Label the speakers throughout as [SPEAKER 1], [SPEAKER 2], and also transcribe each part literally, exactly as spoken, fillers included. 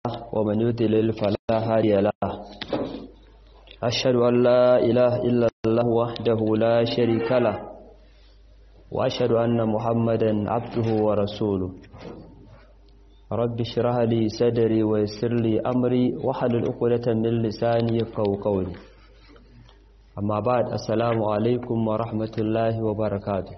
[SPEAKER 1] ومن يضلل فلا هادي له. أشهد أن لا إله إلا الله وحده لا شريك له وأشهد أن محمدا عبده ورسوله. رب اشرح لي صدري ويسر لي أمري واحلل عقدة من لساني يفقهوا قولي. أما بعد، السلام عليكم ورحمة الله وبركاته.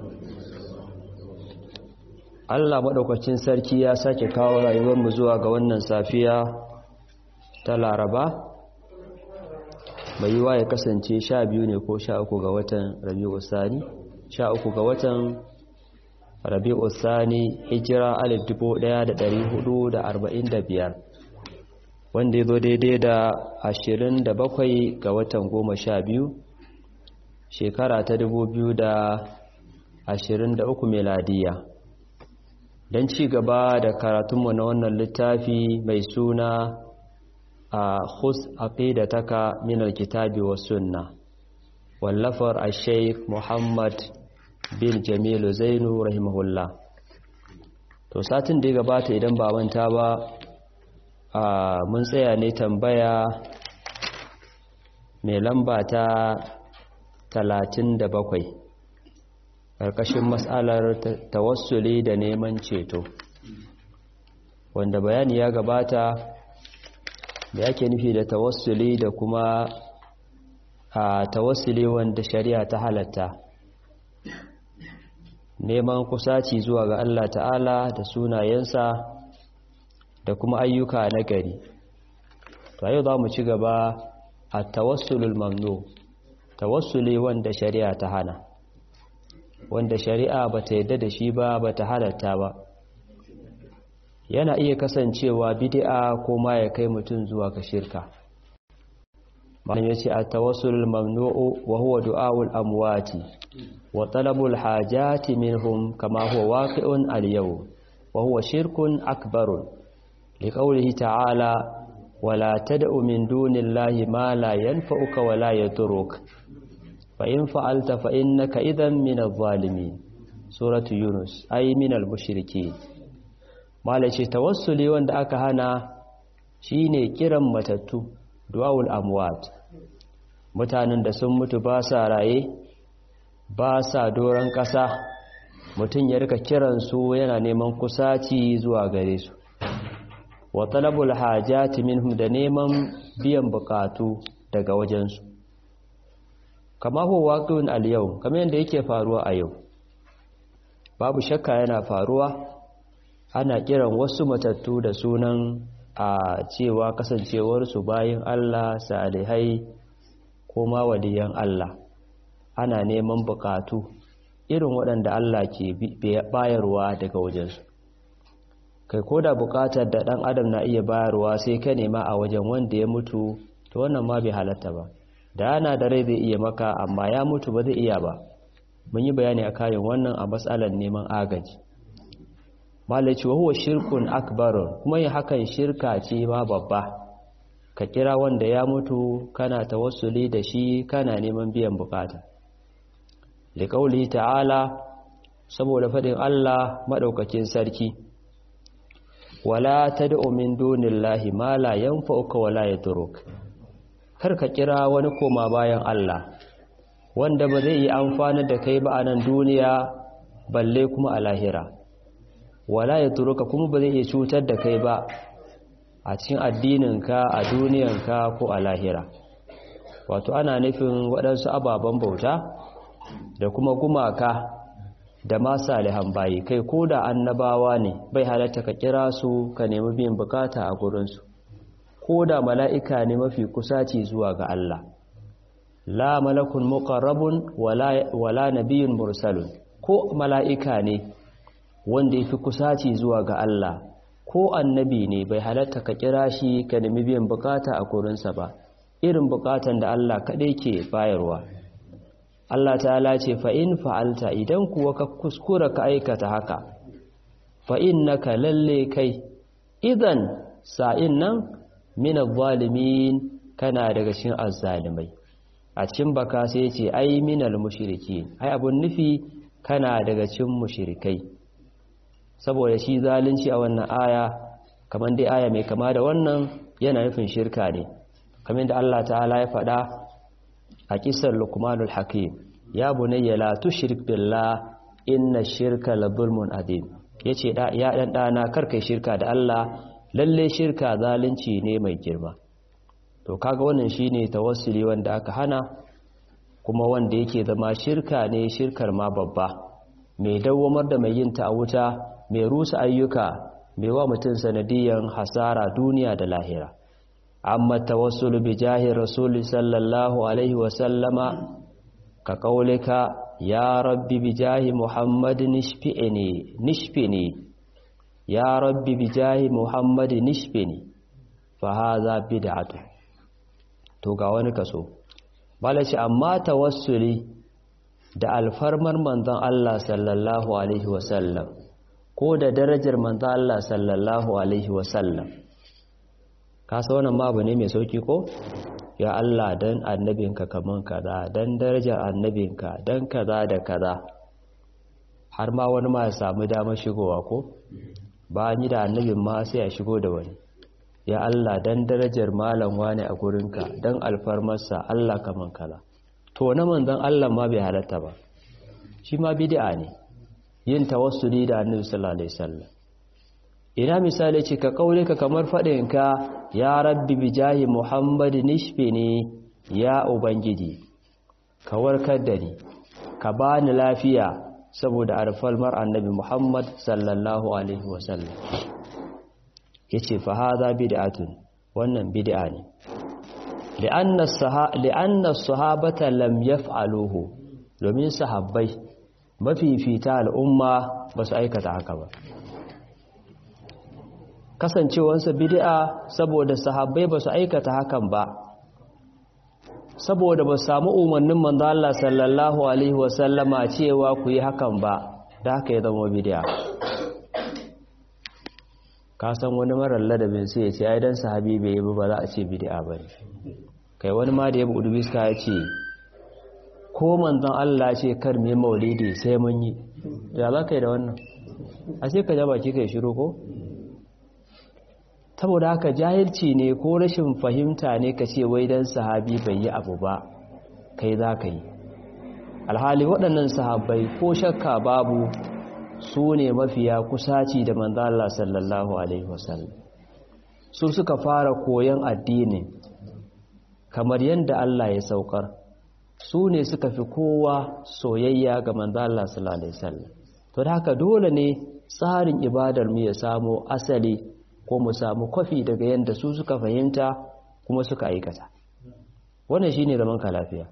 [SPEAKER 1] Allah maɗaukacin sarki ya sake kawo rayuwarmu zuwa ga wannan safiya ta Laraba, mai yiwa ya kasance sha biyu ne ko sha uku ga watan Rabi'u Sani, sha uku ga watan Rabi'u Sani, hijira alif dubu ɗaya da ɗari hudu da arba'in da biyar, wanda ya zo daidai da ashirin da bakwai ga watan goma sha biyu, shekara ta dubu biyu da ashirin da uku meladiya. Don ci gaba da karatunmu na wannan littafi mai suna a khus aqidataka min alkitabi was sunna, wallafar al-sheikh Muhammad bin Jamilu Zainu rahimahullah. To satin da ya gabata idan ba manta ba, a mun tsaya ne tambaya mai lamba ta talatin da bakwai, ƙarƙashin matsalar tawassuli da neman ceto, wanda bayani ya gabata da yake nufi da tawassuli da kuma a tawassuli wanda shari'a ta halatta, neman kusaci zuwa ga Allah ta'ala da sunayensa da kuma ayyuka na gari. To yau za mu ci gaba a tawassulul mamnu, tawassuli wanda shari'a ta hana, wanda shari'a ba ta yadda da shi ba, ba ta halatta ba. Yana iya kasancewa bid'a ko ma ya kai mutum zuwa ga shirka. Malam yace at-tawassul mamnu'u wa huwa du'aul amwati wa talabul hajati minhum kama huwa waqi'un al-yawm wa huwa shirkun akbar. Liqawlihi ta'ala wala tad'u min dunillahi ma la yanfa'uka wa la yadurruka fa'in fa'alta fa'in na ka'idan minal zalimi. Suratu Yunus, ai minal mushirki. Malace tawassuli wanda aka hana shi ne kiran matattu, du'awul amwat, mutanen da sun mutu ba sa raye, ba sa doron ƙasa, mutum ya rika kiransu yana neman kusaci zuwa gare su. Wa talabul hajati minhum, da neman biyan bukatu daga wajensu. Kama huwa waqi'un al-yawm, kamar yadda yake faruwa a yau. Babu shakka yana faruwa, ana kiran wasu matattu da sunan a cewa kasancewar su bayin Allah, salihai ko ma waliyan Allah. Ana neman bukatu irin waɗanda Allah ke bayarwa daga wajensu. Kai koda bukatar da ɗan adam na iya bayarwa sai ka nema a wajen wanda ya mutu, to wannan ma bai halatta ba. Da ana da rai zai iya maka, amma ya mutu ba zai iya ba. Mun yi bayani a kayan wannan a matsalar neman agaji. Malaci wa huwa shirkun akbar, kuma yin hakan shirka ce ma babba. Ka kira wanda ya mutu kana tawassuli da shi, kana neman biyan bukata. Liqauli ta'ala, saboda fadin Allah madaukakin sarki, wala tad'u min dunillahi ma la yanfa'uka wa la yadurruka. Kar ka kira wani koma bayan Allah wanda ba zai yi amfani da kai ba a nan duniya, balle kuma a lahira. Wala ya turuka, kuma ba zai iya cutar da kai ba a cikin addininka, a duniyanka ko a lahira. Wato ana nufin waɗansu ababen bauta da kuma gumaka da ma salihan bayi, kai ko da annabawa ne bai halatta ka kira su ka nemi biyan bukata a gurinsu. Ko da mala'ika ne mafi kusaci zuwa ga Allah, la malakun muqarrabun wala, wala nabiyyun mursalun, ko mala'ika ne wanda ya fi kusaci zuwa ga Allah, ko annabi ne bai halatta ka kira shi ka nemi biyan bukata a gurinsa ba, irin bukatan da Allah kaɗai ke bayarwa. Allah ta'ala ce fa'in fa'alta, idan kuwa ka kuskura ka aikata haka, fa'in na ka lalle kai, idan sa'in nan mina zalimin, kana daga cikin azzalimai. A cikin baka sai ce ai minal mushriki, ai abun nufi kana daga cikin mushrikai. Saboda shi zalunci a wannan aya kamar dai aya mai kama da wannan yana nufin shirka ne, kamar da Allah ta'ala ya faɗa a kisar Luqmanul Hakim, ya bunayya la tushrik billah inna shirka la zulmun adim. Yace da ya dan dana karkai shirka da Allah, lalle shirka zalunci ne mai girma. To kaga wannan shine tawassuli wanda aka hana, kuma wanda yake zama shirka ne, shirkar ma babba, mai dawwamar da mai yin ta a wuta, mai rusa ayyuka, mai wa mutum sanadiyan hasara duniya da lahira. amma tawassulu bi jahi rasul sallallahu alaihi wa sallama ka qaulika ya rabbi bi jahi muhammadin nishfi'ni nishfini ya rabbi bi jahi muhammadin nishfini fa hadha bid'atu. To ga wani kaso balaci, amma tawassuli da alfarmar manzon Allah sallallahu alaihi wa sallam ko da darajar manzon Allah sallallahu alaihi wa sallam, kasa wannan ma abu ne mai sauki ko? Ya Allah dan annabinka kaman kaza, dan darajar annabinka, dan kaza da kaza, har ma wani ma ya samu damar shigowa ko? Ba ni da annabin ma sai ya shigo da wani. Ya Allah dan darajar malam wani a gurinka, dan alfarmarsa Allah kaman kaza. To na manzon Allah ma bai halatta ba, shi ma bid'a ne yin tawassuli da annabi sallallahu alaihi wasallam. Ina misali ce ka kaule ka kamar faɗinka ya rabbi bi jahi muhammadin nishfini, ya ubangiji ka warkar da ni, ka bani lafiya saboda alfalmar annabi muhammad sallallahu alaihi wasallam. yace fa hadha bid'atun, wannan bid'a ne, li'anna li'anna as-sahabata lam yaf'aluhu, domin sahabbai mafifita al'umma ba su aikata haka ba. Kasancewarsa bid'a saboda sahabbai ba su aikata hakan ba, saboda ba samu umarnin manzo Allah sallallahu alaihi wasallama cewa ku yi hakan ba, da haka ya zama bid'a. Ka san wani marar ladabin sai ya ce ai dan sahabi bai yi ba za a ce bid'a bane. Kai wani ma da ya buɗe biska ya ce ko manzon Allah ce kar me maulidi sai mun yi, ya za ka yi da wannan? A sai ka ja baki kai shiru ko? Saboda haka jahilci ne ko rashin fahimta ne ka ce wai dan sahabi bai yi abu ba kai za ka yi. Alhali waɗannan sahabbai ko shakka babu su ne mafiya kusaci da manzo Allah sallallahu alaihi wasallam. Su suka fara koyon addini kamar yadda Allah ya saukar. Su ne suka fi kowa soyayya ga manzo Allah sallallahu alaihi wasallam. To da haka dole ne tsarin ibadar mu ya samu asali ko mu samu kwafi daga yadda su suka fahimta kuma suka aikata. Wannan shine zaman ka lafiya.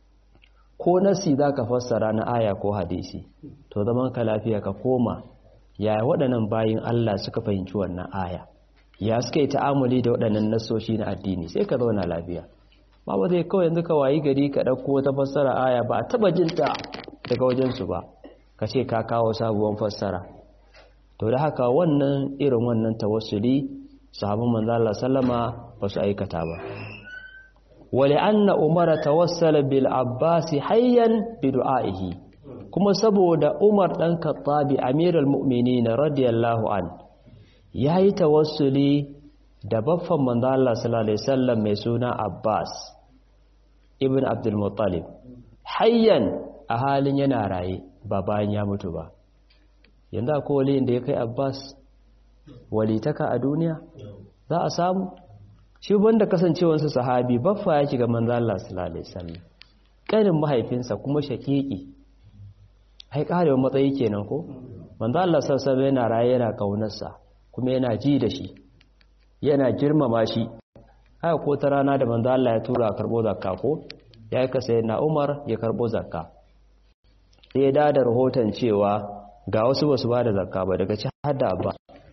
[SPEAKER 1] Ko nasi zaka fassara na aya ko hadisi, to zaman ka lafiya ka koma yaya waɗannan bayin Allah suka fahimci wannan aya, ya suka yi ta'amuli da waɗannan nasoshi na addini, sai ka zauna lafiya. Ba ba zai kawai yanzu ka wayi gari ka ɗauko ta fassara aya ba a taɓa jinta daga wajensu ba, ka ce ka kawo sabuwar fassara. To da haka wannan irin wannan tawassuli sahabban manzo Allah sallama ba su aikata ba. Wali anna umara tawassala bil abbas hayyan bi du'aihi, kuma saboda Umar dan Khattabi amirul mu'minin radiyallahu an yayi tawassuli da baffan manzo Allah sallallahu alaihi wasallam mai suna Abbas ibn Abdul Muttalib hayyan, a halin yana raye ba bayan ya mutu ba. Yanzu akwai waliyin da ya kai Abbas walitaka a duniya? Za a samu? Shi banda kasancewarsa sahabi, baffa ya shiga manzo Allah sallallahu alaihi wasallam, kanin mahaifinsa kuma shakiki. Ai karewa matsayi kenan ko? Manzo Allah sallallahu alaihi wasallam yana raye yana kaunarsa kuma yana ji da shi, yana girmama shi. Haka ko ta rana da manzo Allah ya tura karbo zakka ko? Ya aika sayyidina Umar ya karbo zakka. Sai ya da rahoton cewa ga wasu basu ba da zakka ba, daga cikin hadda Abbas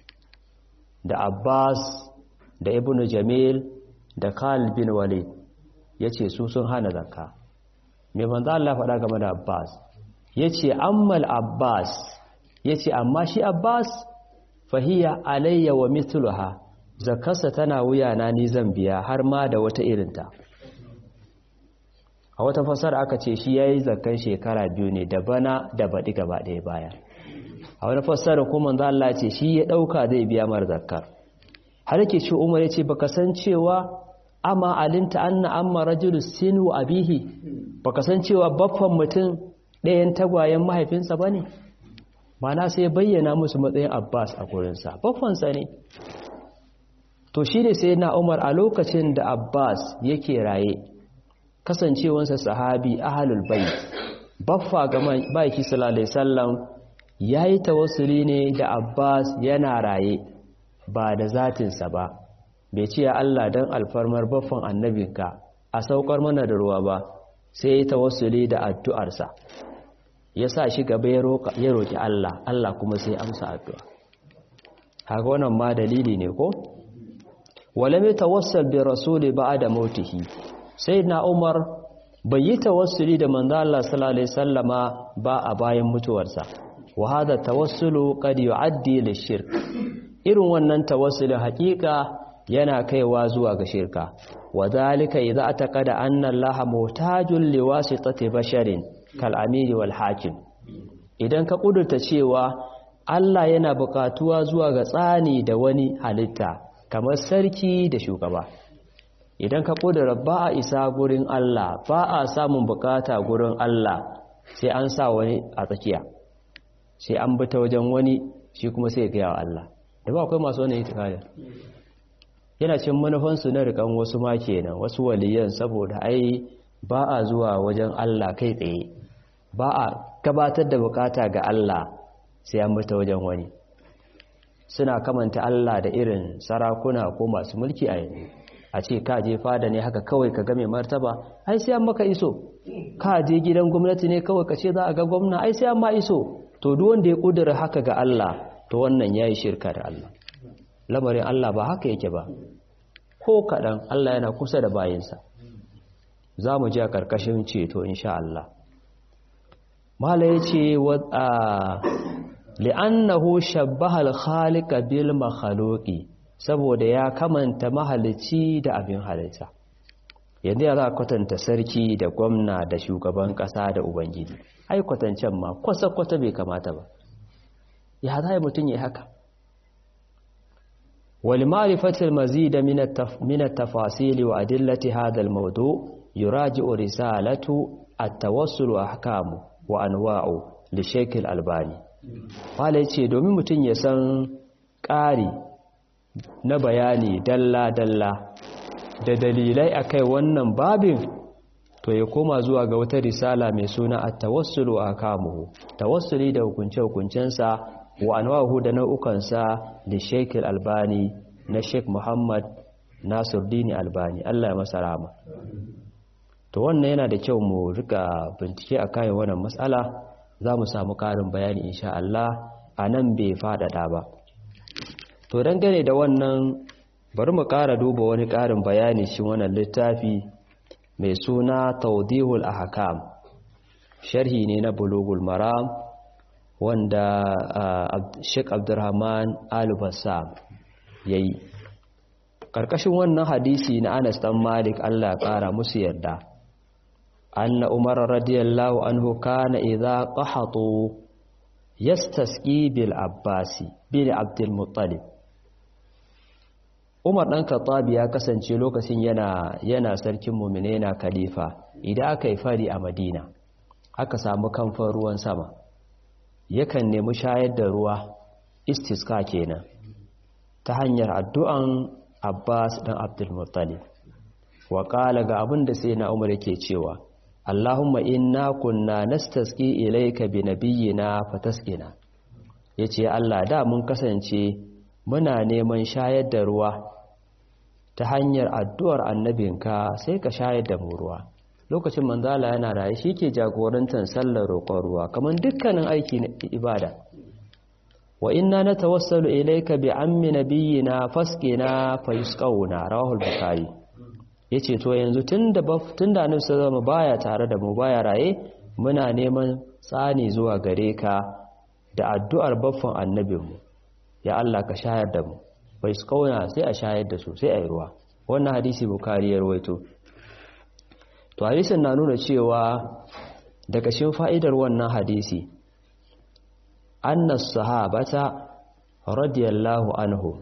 [SPEAKER 1] da Abbas da Ibn Jamil da Khalid bin Walid, yace su sun hana zakka. Me manzo Allah faɗa game da Abbas? Yace ammal Abbas, yace amma shi Abbas fahiya alayya wa mithluha, zakarsa tana wuyana ni zan biya har ma da wata irinta. A wata fasara aka ce shi yayi zakkan shekara biyu ne, da bana da baɗi gaba ɗaya baya. A wani fassara kuma manzo Allah ce shi ya dauka zai biya mar zakkar. har yake ce Umar yace baka san cewa amma alinta anna amma rajulus sinu abihi baka san cewa baffan mutum ɗayan tagwayen mahaifinsa bane mana sai bayyana musu matsayin Abbas a gurinsa baffansa ne to shi ne sai na Umar a lokacin da Abbas yake raye kasancewansa sahabi ahlul bait baffa ga baki sallallahu alaihi wasallam yayi tawassuli ne da Abbas yana raye ba da zatinsa ba bai ce ya Allah dan alfarmar baffan annabinka a saukar mana da ruwa ba sai ya tawassuli da addu'arsa ya sa shi gaba ya roƙi Allah Allah kuma sai amsa addu'a haka wannan ma dalili ne ko wala mai tawassal bi rasuli ba'da mautihi sayyidina Umar bai yi tawassuli da manzo Allah sallallahu alaihi wasallama ba a bayan mutuwarsa wa hada tawassulu qad yu'addi lishirk irin wannan tawassulin hakika yana kaiwa zuwa ga shirka wadhalika idza ataqada anna Allah muhtajul liwasitati basharin kal'amiri wal hakim idan ka kudurta cewa Allah yana bukatuwa zuwa ga tsani da wani halitta kamar sarki da shugaba idan ka kudura ba a isa gurin Allah ba a samun bukata gurin Allah sai an sa wani a tsakiya sai an bi ta wajen wani shi kuma sai ya gaya wa Allah da ba akwai masu wani itikadin yana cin manufansu na rikan wasu ma kenan wasu waliyan saboda ai ba a zuwa wajen Allah kai tsaye ba a gabatar da bukata ga Allah sai an bata wajen wani suna kamanta Allah da irin sarakuna ko masu mulki a yanzu a ce ka je fada ne haka kawai ka ga mai martaba ai sai an maka iso ka je gidan gwamnati ne kawai ka ce za a ga gwamna ai sai an ma iso to duk wanda ya kudura haka ga Allah to wannan yayi shirka da Allah lamarin Allah ba haka yake ba ko kadan Allah yana kusa da bayinsa za mu ji a karkashin ceto insha Allah mala yace wa li'annahu shabbaha al-khaliqa bil makhluqi saboda ya kamanta mahalici da abin halitta yanzu ya za kwatanta sarki da gwamna da shugaban kasa da ubangiji ai kwatancen ma kwasa kwata bai kamata ba ya za mutun yi haka wal ma'rifati al-mazid min min at-tafasil wa adillati hadha al-mawdu' yuraji'u risalatu at-tawassul wa ahkamu wa anwa'u li Sheikh al-Albani wala yace domin mutun ya san ƙari na bayani dalla dalla da dalilai akai wannan babin to ya koma zuwa ga wata risala mai suna at-tawassul wa ahkamuhu tawassuli da hukunce hukuncensa wa anwa'uhu da nau'ukan sa li Sheikh al-Albani na Sheikh Muhammad Nasiruddin Albani Allah ya masa rahama to wannan yana da kyau mu rika bincike akan wannan mas'ala za mu samu karin bayani insha Allah anan bai fadada ba to dangane da wannan bari mu ƙara duba wani ƙarin bayani cikin wannan littafi mai suna Tawdihul Ahkam sharhi ne na Bulughul Maram wanda Sheikh Abdurrahman Al-Bassam yayi karkashin wannan hadisi na Anas dan Malik Allah ya ƙara musu yarda anna Umar radiyallahu anhu kana idza qahatu yastasqi bil Abbasi bin Abdul Muttalib Umar ɗan Khattab ya kasance lokacin yana yana sarkin mu'mine yana khalifa idan aka yi fari a Madina aka samu kamfan ruwan sama yakan nemi shayar da ruwa istisqa kenan ta hanyar addu'an Abbas ɗan Abdul Muttalib wa qala ga abinda sai na Umar yake cewa Allahumma inna kunna nastasqi ilayka bi nabiyyina fatasqina yace Allah da mun kasance muna neman shayar da ruwa ta hanyar addu'ar annabinka sai ka shayar da mu ruwa lokacin manzala yana raye shike jagorantar sallar roƙon ruwa kaman dukkanin aiki na ibada wa inna natawassalu ilayka bi ammi nabiyyina fasqina fayusqauna rawahu al-bukhari yace to yanzu tunda tunda annabi sallallahu baya tare da mu baya raye muna neman tsani zuwa gare ka da addu'ar baffan annabinmu ya Allah ka shayar da mu bai su kauna sai a shayar da su sai a yi ruwa wannan hadisi bukari ya rawaito to hadisin na nuna cewa daga cikin fa'idar wannan hadisi annas sahabata radiyallahu anhu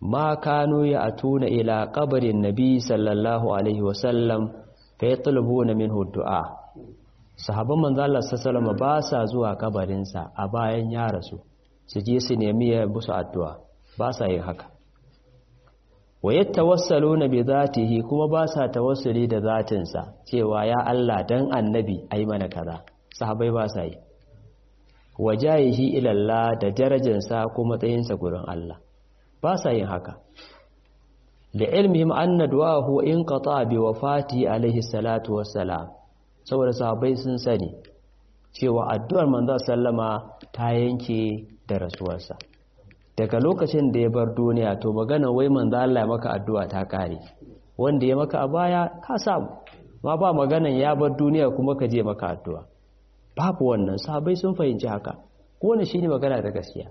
[SPEAKER 1] ma kanu ya atuna ila qabrin nabi sallallahu alaihi wasallam fa yatlubuna minhu du'a. Sahabban manzo Allah sallallahu alaihi wasallam ba sa zuwa kabarinsa a bayan ya rasu su je su nemi ya musu addu'a, ba sa yin haka. Wa yattawassaluna bi zatihi, kuma ba sa tawassuli da zatinsa cewa ya Allah dan annabi ai mana kaza, sahabbai ba sa yi. Wajahihi ila Allah, da darajarsa ko matsayinsa gurin Allah, ba sa yin haka. Da ilmihim anna du'ahu in qata bi wafati alaihi salatu wassalam, saboda sahabbai sun sani cewa addu'ar manzo sallama ta yanke da rasuwarsa. Daga lokacin da ya bar duniya to magana wai manzo Allah ya maka addu'a ta kare, wanda ya maka a baya ka samu, ma ba maganan ya bar duniya kuma ka je maka addu'a, babu wannan. Sahabbai sun fahimci haka, ko ne shine magana da gaskiya.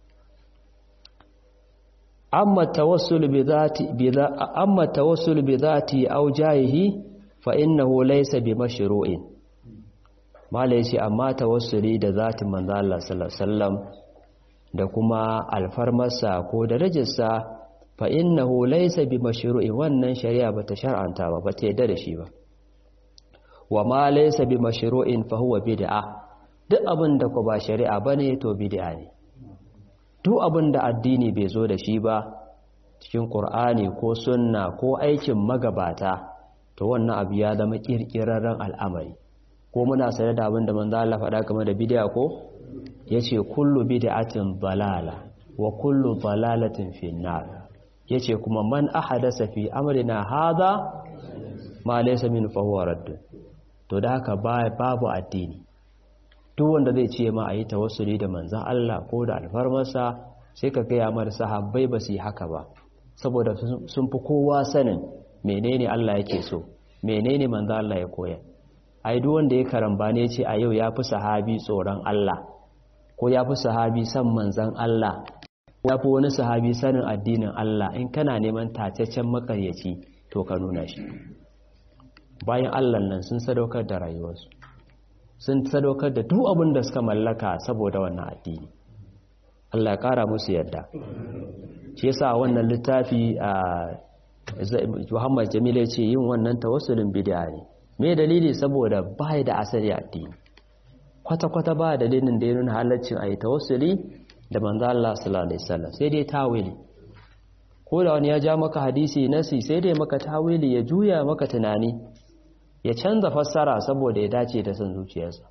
[SPEAKER 1] amma tawassul bi dhati bi amma tawassul bi dhati aw jahihi fa innahu laysa bi mashru'in. malai shi amma tawassuli da zatin manzo Allah sallallahu alaihi wasallam da kuma alfarmarsa ko darajarsa fa innahu laysa bi mashru'in, wannan shari'a bata shar'anta ba, bata yarda da shi ba. wa ma laysa bi mashru'in fa huwa bid'a, duk abin da ko ba shari'a bane to bid'a ne. duk abin da addini bai zo da shi ba cikin Qur'ani ko sunna ko aikin magabata, to wannan abu ya zama kirkirarren al'amari. ko muna sayar da abin da manzo Allah faɗa game da bid'a ko yace kullu bid'atin dalala wa kullu dalalatin fi nar. yace kuma man ahadasa fi amrina hadha ma laysa min fa huwa radd. to da haka babu addini duk wanda zai ce ma ayi tawassuli da manzon Allah ko da alfarmarsa, sai ka gaya mar sahabbai ba su yi haka ba, saboda sun fi kowa sanin menene Allah yake so, menene manzon Allah ya koya. ai duk wanda ya karambane ce a yau ya fi sahabi tsoron Allah, ko ya fi sahabi san manzan Allah, ko ya fi wani sahabi sanin addinin Allah, in kana neman tacaccen makaryaci to ka nuna shi. bayan Allah nan sun sadaukar da rayuwarsu, sun sadaukar da duk abin da suka mallaka saboda wannan addini. Allah ya kara musu yadda. shi yasa wannan littafi a Muhammad Jamil ya ce yin wannan tawassulin bid'a ne. me dalili? saboda bai da asali addini, kwata-kwata ba dalilin da ya nuna halaccin a yi tawassuli da manzo Allah sallallahu alaihi wasallam, sai dai tawili. ko da wani ya ja maka hadisi nasi, sai dai maka tawili, ya juya maka tunani, ya canza fassara saboda ya dace da san zuciyarsa.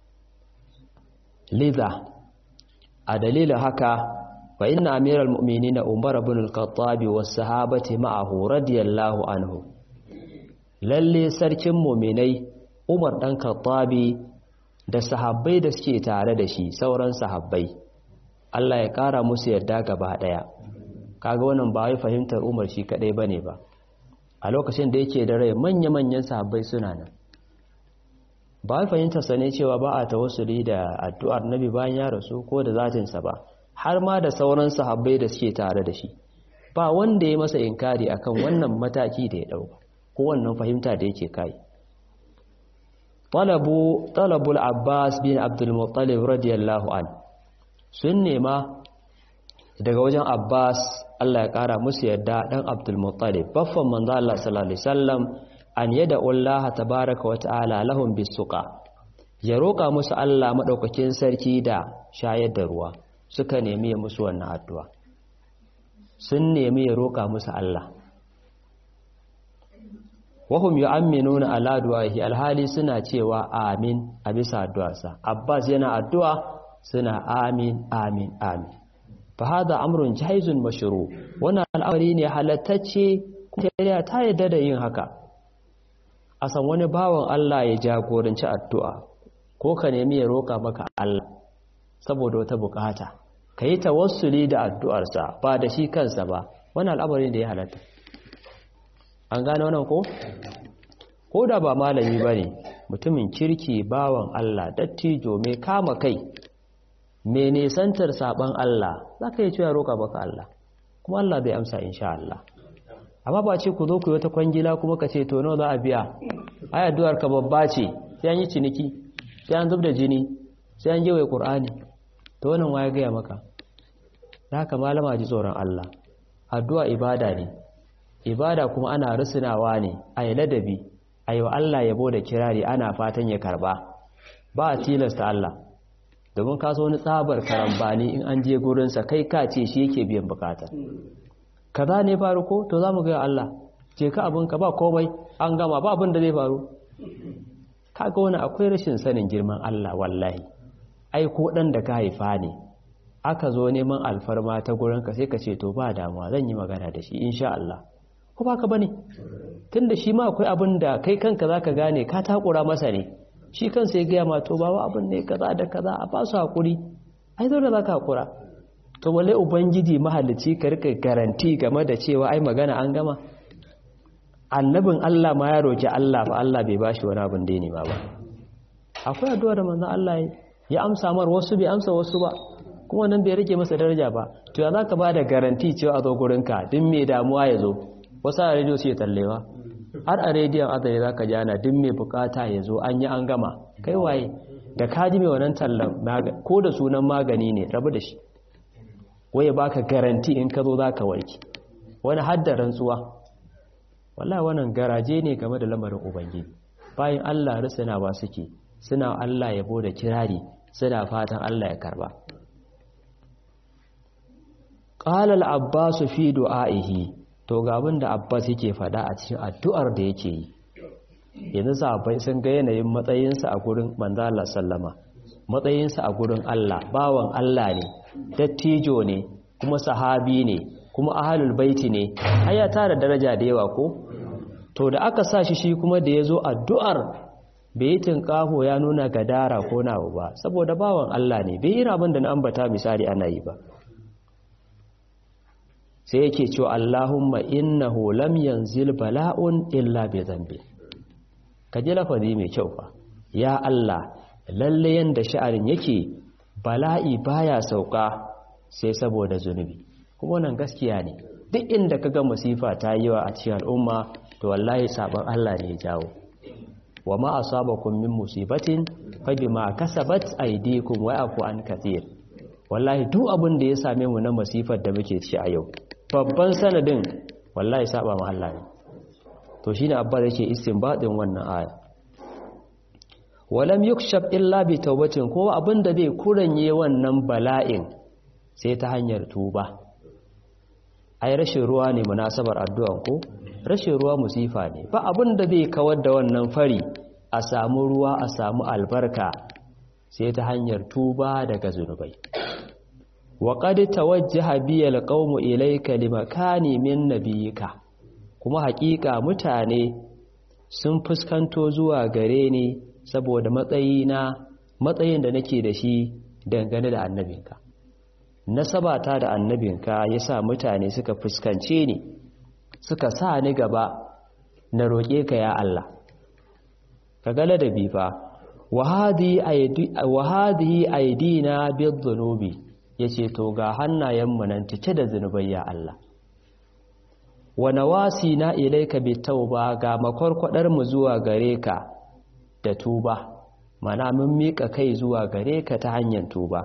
[SPEAKER 1] liza a dalilin haka fa inna amiral mu'minin Umar ibn al-Khattab was sahabati ma'ahu radiyallahu anhu, lalle sarkin mu'minai Umar dan Khattabi da sahabbai da suke tare da shi, sauran sahabbai, Allah ya kara musu yarda gaba daya. kaga wannan ba wai fahimtar Umar shi kadai bane ba, a lokacin da yake da rai manya-manyan sahabbai suna nan. ba wai fahimtar sa ne cewa ba a tawassuli da addu'ar Nabi bayan ya rasu ko da zatin sa ba, har ma da sauran sahabbai da suke tare da shi, ba wanda ya masa inkari akan wannan mataki da ya dauka ko wannan fahimta da yake kai. talabu talabul Abbas bin Abdul Muttalib radiyallahu an, sun nema daga wajen Abbas, Allah ya kara musu yadda, dan Abdul Muttalib baffan manzo Allah sallallahu alaihi wasallam, an yada Allah tabaaraka wa ta'ala lahum bisuqa, ya roka musu Allah madaukakin sarki da shayar da ruwa. suka nemi ya musu wannan addu'a, sun nemi ya roka musu Allah. wahum yu'minuna ala du'ahi, alhali suna cewa amin a bisa addu'arsa. Abbas yana addu'a suna amin amin amin. fa hada amrun jaizun mashru, wannan al'amari ne halattacce, kuma ta yadda da yin haka. a san wani bawan Allah ya jagoranci addu'a, ko ka nemi ya roka maka Allah saboda wata bukata, ka yi tawassuli da addu'arsa ba da shi kansa ba, wannan al'amari da ya halatta. an gane wannan ko? ko da ba malami ba ne, mutumin kirki, bawan Allah, dattijo mai kama kai, mai nesantar saban Allah, za ka yi cewa roƙa baka Allah, kuma Allah bai amsa insha Allah. amma ba ce ku zo ku yi wata kwangila kuma ka ce to nawa za a biya, ai addu'ar ka babba ce, sai an yi ciniki, sai an zub da jini, sai an jewaye Qur'ani, to wannan waye gaya maka? haka malama ji tsoron Allah, addu'a ibada ne, ibada kuma ana rusunawa ne, a yi ladabi, a yi wa Allah yabo da kirari ana fatan ya karba, ba a tilasta Allah, domin ka so wani tsabar karambani in an je gurinsa kai ka ce shi yake biyan bukata. Kaza ne faru ko? To za mu gaya Allah, je ka abinka ba komai an gama ba abin da zai faru. Kaga wani akwai rashin sanin girman Allah wallahi. Ai ko ɗan da ka haifa ne, aka zo neman alfarma ta gurinka sai ka ce to ba damuwa zan yi magana da shi insha Allah. Ko ba ka bane? Tunda shi ma akwai abin da kai kanka zaka gane ka takura masa ne. Shi kansa ya gaya ma to bawa abin ne kaza da kaza a ba su hakuri. Ai dole zaka hakura. To wallahi ubangiji mahalicci ka rika garanti game da cewa ai magana an gama. Annabin Allah ma ya roki Allah fa Allah bai bashi wani abin da ya nema ba. Akwai addu'a da manzon Allah ya amsa mar wasu bai amsa wasu ba. Kuma nan bai rike masa daraja ba. To ya zaka ba da garanti cewa a zo gurinka din mai damuwa ya zo. Wasu a rediyo su ya tallewa. Har a rediyon azare za ka jana duk mai bukata ya zo an yi an gama. Kai waye da ka ji mai wannan tallan ko da sunan magani ne rabu da shi. Waye baka garanti in ka zo za ka warki. Wani haddar rantsuwa. Wallahi wannan garaje ne game da lamarin Ubangiji. Bayan Allah rusuna ba suke suna Allah yabo da kirari suna fatan Allah ya karba. Qala al-Abbas fi du'aihi to ga abin da Abbas yake fada a cikin addu'ar da yake yi. Yanzu sahabbai sun ga yanayin matsayinsa a gurin manzo Allah sallama. Matsayinsa a gurin Allah, bawan Allah ne, dattijo ne, kuma sahabi ne, kuma ahlul baiti ne. Har ya tara daraja da yawa ko? To da aka sa shi shi kuma da yazo addu'ar bai yi tinkaho ya nuna gadara ko nawo ba, saboda bawan Allah ne, bai yi rabin da na ambata misali ana yi ba. Sai yake cewa Allahumma innahu lam yanzil bala'un illa bi dhanbi. Kaje lafazi mai kyau fa. Ya Allah, lalle yanda sha'anin yake bala'i baya sauka sai saboda zunubi. Kuma nan gaskiya ne. Duk inda kaga masifa ta yi wa a cikin al'umma to wallahi saban Allah ne ya jawo. Wa ma asabakum min musibatin fa bima kasabat aydikum wa afu an kathir. Wallahi duk abin da ya same mu na masifar da muke ci a yau babban sanadin wallahi saba ma Allah ne. To shine abba yake istinbadin wannan aya. Walam yukshaf illa bi tawbatin, ko abinda zai kuranye wannan bala'in sai ta hanyar tuba. Ai rashin ruwa ne munasabar addu'an ko? Rashin ruwa musifa ne. Ba abinda zai kawar da wannan fari a samu ruwa a samu albarka sai ta hanyar tuba daga zunubai. وقد توجه بي القوم إليك لمكاني من نبيك kuma haƙiƙa mutane sun fuskanto zuwa gare ni saboda matsayina matsayin da nake da shi dangane da annabinka. Nasabata da annabinka yasa mutane suka fuskance ni suka sa ni gaba na roƙe ka ya Allah. Kaga ladabi fa wa hadhihi aidi wa hadhihi aidina bidh-dhunubi yace to ga hannayenmu nan cike da zunubai ya Allah. Wa nawasina ilayka bitauba, ga makwarkwadar mu zuwa gare ka da tuba, mana mun mika kai zuwa gare ka ta hanyar tuba.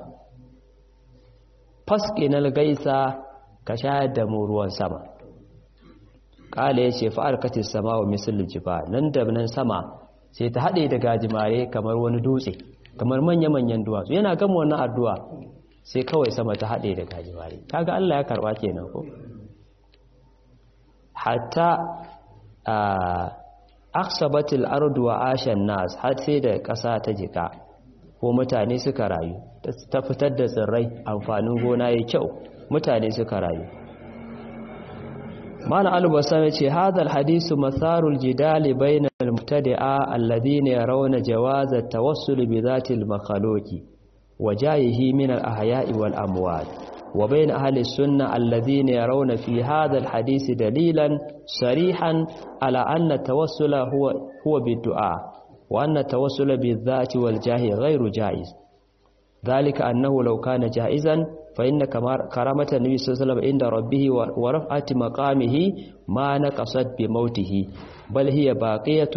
[SPEAKER 1] Fasqinal gaisa, ka shayar da mu ruwan sama. Kale yace fa arkatis sama wa misl jibal, nan da nan sama sai ta hade da gajimare kamar wani dutse, kamar manya-manyan duwatsu. Yana gama wannan addu'a sai kawai sama ta haɗe da gajimare. Kaga Allah ya karɓa kenan ko? Hatta aksabatil ardu wa ashan nas, har sai da ƙasa ta jika ko mutane suka rayu, ta fitar da tsirrai, amfanin gona yayi kyau, mutane suka rayu. Malam Al-Bassam ya ce hadal hadisu matharul jidali bainal mubtadi'a alladhina yarawna jawaza at-tawassul bi dhatil makhluqi وجايه من الأحياء والأموات وبين أهل السنة الذين يرون في هذا الحديث دليلا صريحا على أن التوسل هو هو بالدعاء وأن التوسل بالذات والجاه غير جائز. ذلك أنه لو كان جائزا فإن كرامة النبي صلى الله عليه وسلم عند ربه ورفعة مقامه ما نقصت بموته بل هي باقية.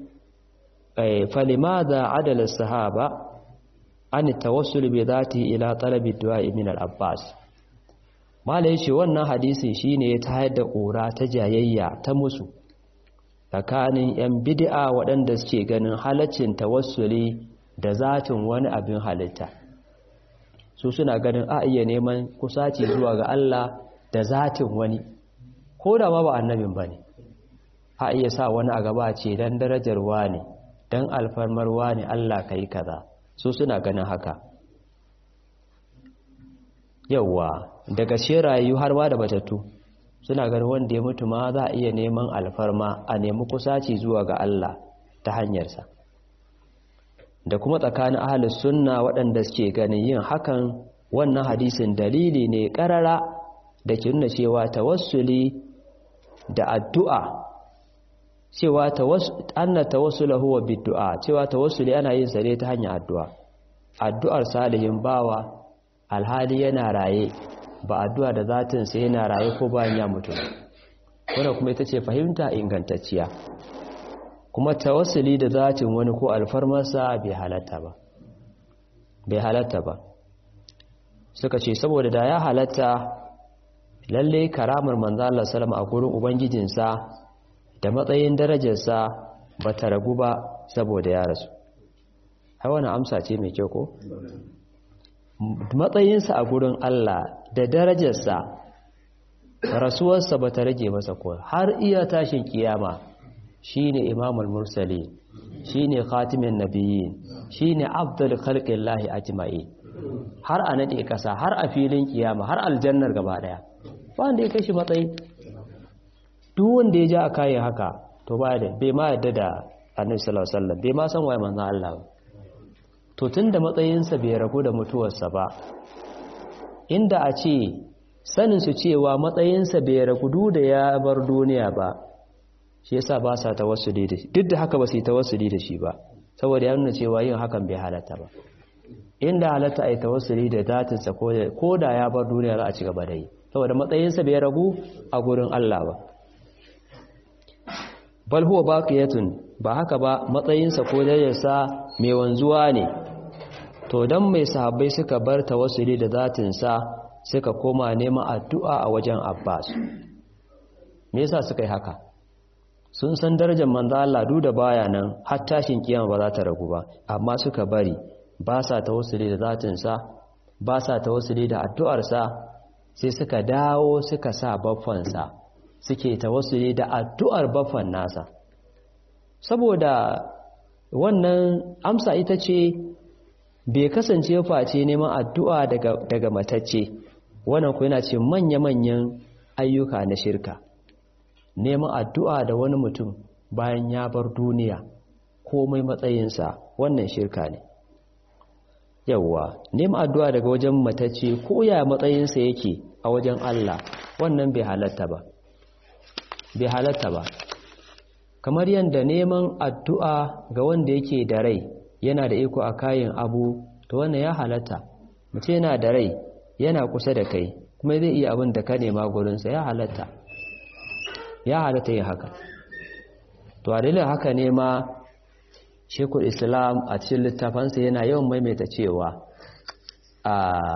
[SPEAKER 1] فلماذا عدل الصحابة an tawassul bi dhati ila talabi du'a min al-Abbas. mala yace wannan hadisin shine ya tayar da ƙura ta jayayya ta musu tsakanin yan bid'a waɗanda suke ganin halaccin tawassuli da zatin wani abin halitta. Su suna ganin a iya neman kusaci zuwa ga Allah da zatin wani, ko da ma ba annabin bane. A iya sa wani a gaba ce dan darajar wani, dan alfarmar wani Allah kai kaza. Su suna ganin haka. Yawwa, daga sherayu har ma da batattu suna ganin wanda ya mutu ma za a iya neman alfarma a nemi kusaci zuwa ga Allah ta hanyarsa. Da kuma tsakanin ahlus sunna waɗanda suke ganin yin hakan, wannan hadisin dalili ne ƙarara da ke nuna cewa tawassuli da addu'a, cewa anna tawassula huwa biddu'a, cewa tawassuli ana yin sa ne ta hanyar addu'a. Addu'ar salihin bawa alhali yana raye, ba addu'a da zatin sai yana raye ko bayan ya mutu. Wannan kuma ita ce fahimta ingantacciya. Kuma tawassuli da zatin wani ko alfarmarsa bai halatta ba. Bai halatta ba. Suka ce saboda da ya halatta, lalle karamar manzo Allah sallama a gurin ubangijinsa da matsayin darajarsa ba ta ragu ba saboda ya rasu. Hai wannan amsa ce mai kyau ko? Matsayinsa a gurin Allah da darajarsa, rasuwarsa ba ta rage masa ko har iya tashin kiyama shine imamul mursali, shine khatimin nabiyyin, shine afdal khalqillahi ajma'in. Har a nade kasa, har a filin kiyama, har aljannar gaba daya, ba wanda ya kai shi matsayi. Duk wanda ya ja a kayan haka to ba da bai ma yadda da Annabi sallallahu alaihi wasallam, bai ma san waye manzon Allah ba. To tunda matsayinsa bai ragu da mutuwarsa ba, inda a ce sanin su cewa matsayinsa bai ragu duk da ya bar duniya ba, shi yasa ba sa tawassuli da shi. Duk da haka ba su yi tawassuli da shi ba, saboda ya nuna cewa yin hakan bai halatta ba. Inda halatta ai tawassuli da zatinsa ko da ya bar duniya za a ci gaba da yi, saboda matsayinsa bai ragu a gurin Allah ba. Bal huwa baqiyatun, ba haka ba, matsayinsa ko darajarsa mai wanzuwa ne. To dan mai sahabbai suka bar tawassuli da zatinsa suka koma neman addu'a a wajen Abbas. Me yasa suka yi haka? Sun san darajar manzo Allah duk da baya nan, har tashin kiyama ba za ta ragu ba, amma suka bari, ba sa tawassuli da zatinsa, ba sa tawassuli da addu'arsa, sai suka dawo suka sa baffansa, suke tawassuli da addu'ar baffan nasa. Saboda wannan amsa ita ce bai kasance face neman addu'a daga, daga matacce. Wannan ku yana ce manya-manyan ayyuka na shirka. Neman addu'a da wani mutum bayan ya bar duniya, komai matsayinsa, wannan shirka ne. Yawwa, neman addu'a daga wajen matacce ko ya matsayinsa yake a wajen Allah, wannan bai halatta ba. Bai halatta ba. Kamar yadda neman addu'a ga wanda yake da rai yana da iko a kayan abu, to wannan ya halatta. Mace yana da rai, yana kusa da kai, kuma zai iya abin da ka nema gurinsa, ya halatta. Ya halatta yin haka. To a dalilin haka ne ma Sheikhul Islam a cikin littafansa yana yawan maimaita cewa a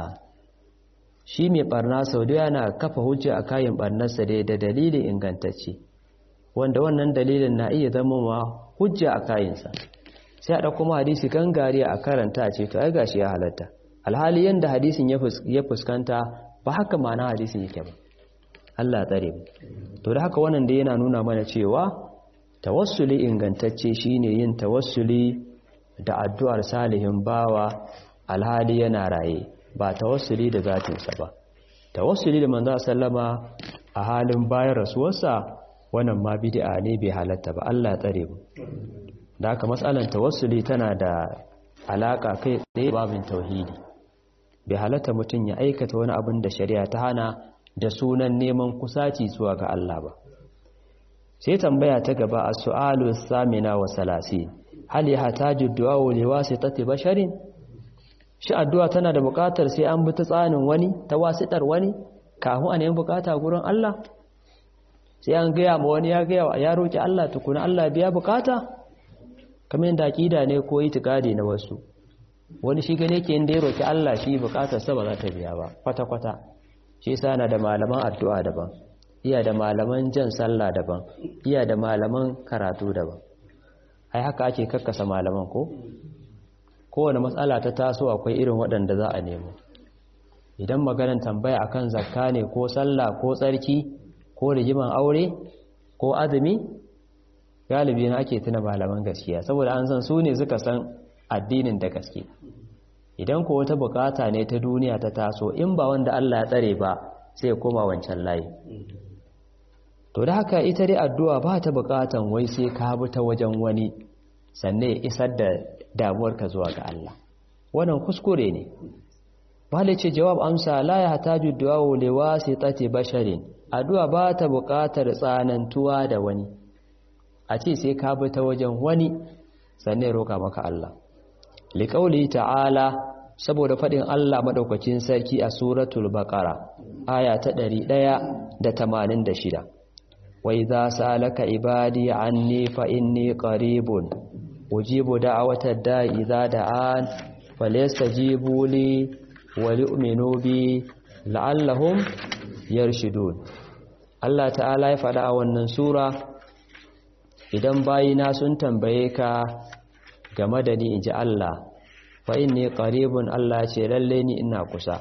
[SPEAKER 1] shi mai barna sau da yana kafa hujja a kayan barnarsa dai da dalilin ingantacce, wanda wannan dalilin na iya zama ma hujja a kayansa. Sai a ɗauko hadisi gangariya a karanta a ce to ai gashi ya halatta, alhali yanda hadisin ya fuskanta ba haka ma'ana hadisin yake ba. Allah tsare mu. To da haka wannan dai yana nuna mana cewa tawassuli ingantacce shine yin tawassuli da addu'ar salihin bawa alhali yana raye, ba tawassuli da zatinsa ba. Tawassuli da manzo sallama a halin bayan rasuwarsa, wannan ma bid'a ne, bai halatta ba. Allah ya tsare mu. Da haka matsalan tawassuli tana da alaka kai tsaye babin tauhidi. Bai halatta mutum ya aikata wani abin da shari'a ta hana da sunan neman kusaci zuwa ga Allah ba. Sai tambaya ta gaba, as-su'alu thamina wa salasi, hal yahtaju du'a li wasitati basharin? Shi addu'a tana da buƙatar sai an bi ta tsanin wani, ta wasitar wani kafin a nemi buƙata gurin Allah? Sai an gaya ma wani ya gaya ya roki Allah tukuna Allah biya buƙata? Kamar yadda aqida ne ko itikadi na wasu. Wani shi gane ke inda ya roki Allah shi buƙatar sa ba za ta biya ba kwata kwata. shi yasa yana da malaman addu'a daban, iya da malaman jan sallah daban, iya da malaman karatu daban. Ai haka ake kakkasa malaman ko? Kowane matsala ta taso akwai irin waɗanda za a nemo. Idan maganar tambaya akan zakka ne ko sallah ko tsarki ko rigiman aure ko azumi, galibi na ake tuna malaman gaskiya saboda an san su ne suka san addinin da gaske. Idan ko wata bukata ne ta duniya ta taso, in ba wanda Allah ya tsare ba sai ya koma wancan layi. To da haka ita dai addu'a ba ta bukatan wai sai ka bi ta wajen wani sannan ya isar da damuwarka zuwa ga Allah. Wannan kuskure ne. Bale ce jawab amsa la ya hataju du'a li wasitati basharin. Addu'a ba ta bukatar tsanantuwa da wani. A ce sai ka bi ta wajen wani sannan ya roka maka Allah. Liƙauli ta'ala, saboda faɗin Allah maɗaukacin sarki a suratul baƙara aya ta ɗari ɗaya da tamanin da shida. Wai za su alaka ibadi anni fa inni qaribun ujibu da'awatad da'i idza da'an falyastajibu li wa yu'minu bi la'allahum yarshudun. Allah ta'ala ya faɗa a wannan sura, idan bayina sun tambaye ka game da ni inji Allah, fa inni qaribun, Allah ce lalle ni ina kusa.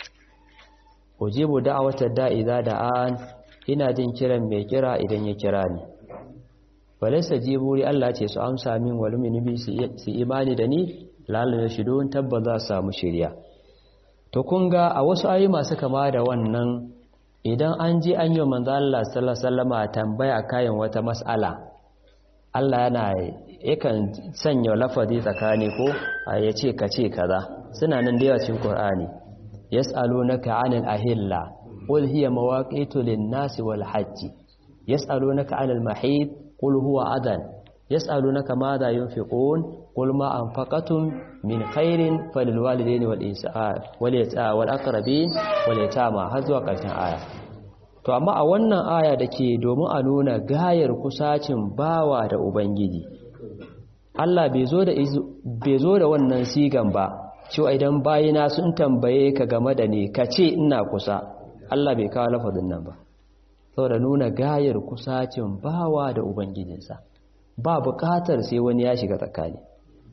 [SPEAKER 1] Ujibu da'watad da'i idza da'an, ina jin kiran mai kira idan ya kira ni. Falaysa jiburi, Allah ce su amsa min wal mu'minu su imani da ni, lalle shidun tabba za su samu shiriya. To kun ga a wasu ayi masu kama da wannan, idan an ji an yi manzo Allah sallallahu alaihi wasallama tambaya kayan wata mas'ala, Allah yana yakan sanya lafazi tsakani ko ya ce ka ce kaza. Suna nan da yawa cikin Qur'ani. Yas'alunaka 'anil ahilla qul hiya mawaqitu lin-nasi wal hajj. Yas'alunaka 'anil mahid qul huwa adan. Yas'alunaka madha yunfiqun qul ma anfaqatum min khairin falil walidayni wal ihsan wal yatama wal aqrabin wal yatama, har zuwa ƙarshen aya. To amma a wannan aya dake domin a nuna gayar kusacin bawa da ubangiji, Allah bai zo da bai zo da wannan sigan ba, cewa idan bayina sun tambaye ka game da ni ka ce ina kusa. Allah bai kawo lafazin nan ba, saboda nuna gayar kusacin bawa da ubangijinsa. Ba buƙatar sai wani ya shiga tsakani,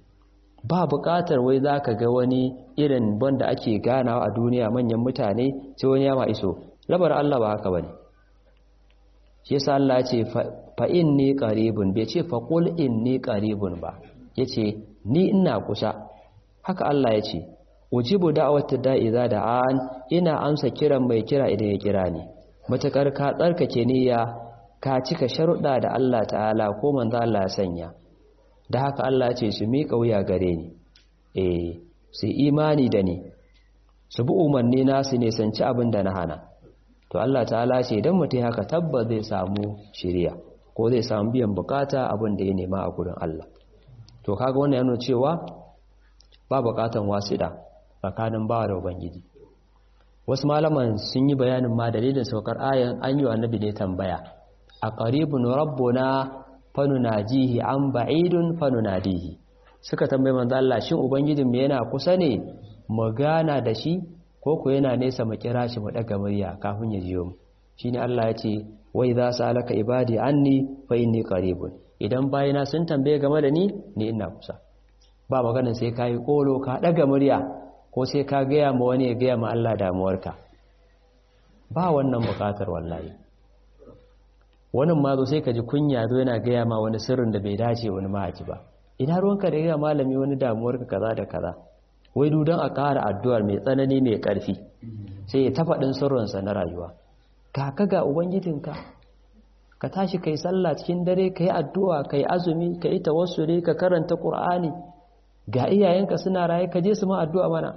[SPEAKER 1] ba buƙatar wai zaka ga wani irin wanda ake ganawa a duniya manyan mutane sai wani ya ma iso. Labar Allah ba haka bane. Shi yasa Allah ya ce fa inni qaribun, bai ce fa qul inni qaribun ba, yace ni ina kusa. Haka Allah ya ce ujibu da'watad da'i idza da'an, ina amsa kiran mai kira idan ya kira ni. Matakar ka tsarkake niyya, ka cika sharuɗa da Allah ta'ala ko manzo Allah ya sanya. Da haka Allah ya ce su miƙa wuya gare ni, eh su imani da ni, su bi umarni na, su ne sanci abin da na hana. To Allah ta'ala ce idan mutum haka tabbas zai samu shiriya ko zai samu biyan bukata abin da ya nema a gurin Allah. To kaga wannan yana cewa ba bukatan wasida tsakanin bawa da ubangiji. Wasu malaman sun yi bayanin ma dalilin saukar ayan, an yi wa annabi ne tambaya, a qaribun rabbuna fanunajihi am ba'idun fanunadihi. Suka tambaye manzo Allah, shin ubangijin mu yana kusa ne mu gana da shi ko ko yana nesa mu kira shi mu daga murya kafin ya jiyo mu? Shine Allah ya ce wai za su alaka ibadi anni fa inni qaribun, idan bayina sun tambaye game da ni ni ina kusa. Ba maganin sai kai kolo ka daga murya ko sai ka gaya ma wani ya gaya ma Allah damuwarka, ba wannan bukatar wallahi. Wannan ma zo sai ka ji kunya zo yana gaya ma wani sirrin da bai dace wani ma ji ba. Ina ruwanka da gaya malami wani damuwarka kaza da kaza, wai dudan a ƙara addu'ar mai tsanani mai ƙarfi, sai ya tafaɗin sirrinsa na rayuwa. Ka kaga ubangijinka, ka tashi kai sallah cikin dare, ka yi addu'a, ka yi azumi, ka yi tawassuli, ka karanta ƙur'ani, ga iyayenka suna raye, ka je su ma addu'a mana.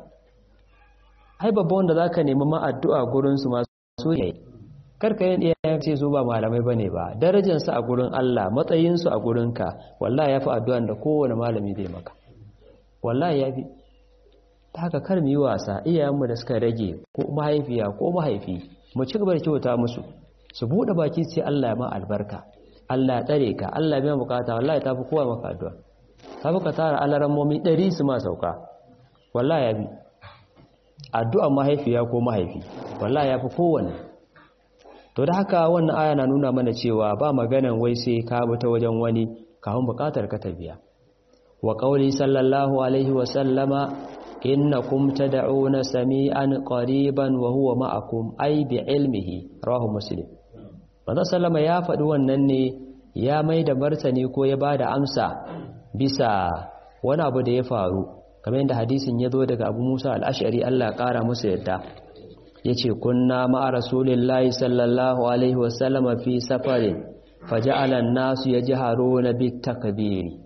[SPEAKER 1] Ai babban wanda za ka nemi ma addu'a gurinsu masu yayi, karka yin iyayen ce su ba malamai ba ne ba, darajarsu a gurin Allah, matsayinsu a gurinka, wallahi ya fi addu'an da kowane malami zai maka, wallahi ya fi. Ta haka kar mu yi wasa, iyayenmu da suka rage ko mahaifiya ko mahaifi, mu ci gaba da kyauta musu, su buɗe baki sai Allah ya ma albarka, Allah ya tsare ka, Allah ya biya bukata, wallahi ta fi kowa maka addu'a. Ta fi ka tara alarammomi ɗari su ma sauka, wallahi ya bi. addu'ar mahaifiya ko mahaifi wallahi yafi kowanne. To da haka wannan aya na nuna mana cewa ba maganan wai sai ka bi ta wajen wani kafin bukatar ka ta biya. Wa qauli sallallahu alaihi wa sallama innakum tad'una sami'an qariban wa huwa ma'akum ay bi ilmihi, rawahu muslim. Manzo sallama ya faɗi wannan ne ya mai da martani ko ya bada amsa bisa wani abu da ya faru kamar yadda hadisin ya zo daga Abu Musa al-Ash'ari Allah ya kara musu yadda yace kunna ma'a rasulillahi sallallahu alaihi wa sallama fi safarin faja'ala an-nasu yajharuna bit-takbiri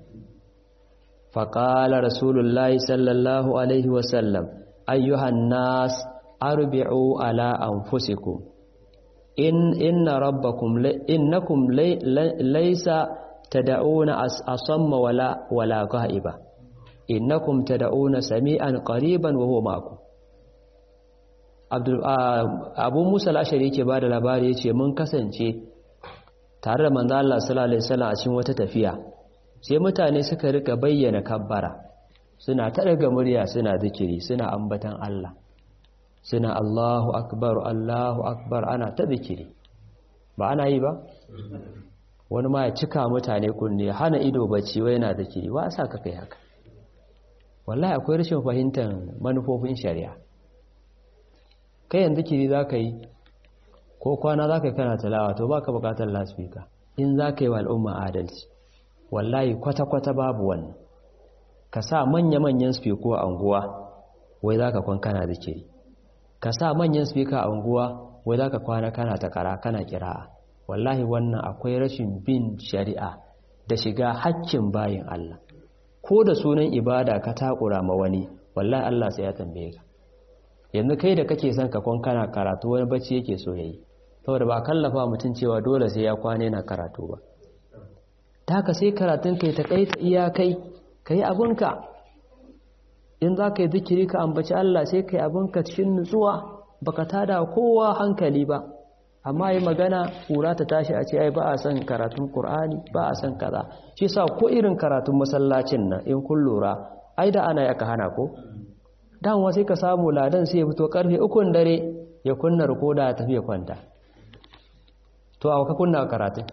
[SPEAKER 1] فقال رسول الله صلى الله عليه وسلم أيها الناس أربعوا على أنفسكم إن إن ربكم لي إنكم لي ليس تدعون أصم ولا ولا غائبا إنكم تدعون سميعا قريبا وهو معكم. عبد أبو موسى الأشعري ke bada labari yace mun kasance tare da manzo Allah sallallahu alaihi wasallam a cikin wata tafiya sai mutane suka rika bayyana kabbara suna ta daga murya suna zikiri suna ambatan Allah suna Allahu akbar Allahu akbar ana ta zikiri ba ana yi ba wani ma ya cika mutane kunne hana ido bacci wai yana zikiri wa sa ka kai haka wallahi akwai rashin fahimtar manufofin shari'a kai yanzu zikiri zaka yi ko kwana zaka yi kana talawa to baka bukatar lasfika in zaka yi wa al'umma adalci wallahi kwata-kwata babu wannan ka sa manya-manyan spiko a anguwa wai za ka kwan kana zikiri ka sa manyan spika a anguwa wai za ka kwana kana takara kana kira'a wallahi wannan akwai rashin bin shari'a da shiga haƙƙin bayin Allah ko da sunan ibada ka takura ma wani wallahi Allah sai ya tambaye ka yanzu kai da kake son ka kwan kana karatu wani bacci yake so yayi saboda ba kallafa mutum cewa dole sai ya kwana yana karatu ba ta haka sai karatun kai ta kai ta iyakai kai abinka in za ka yi zikiri ka ambaci Allah sai kai abinka cikin nutsuwa baka tada kowa hankali ba amma yi magana kura ta tashi a ce ai ba a son karatun Qur'ani ba a son kaza shi sa ko irin karatun masallacin nan in kun lura ai da ana yaka hana ko dan wa sai ka samu ladan sai ya fito karfe ukun dare ya kunna rikoda ya tafi ya kwanta to a ka kunna karatun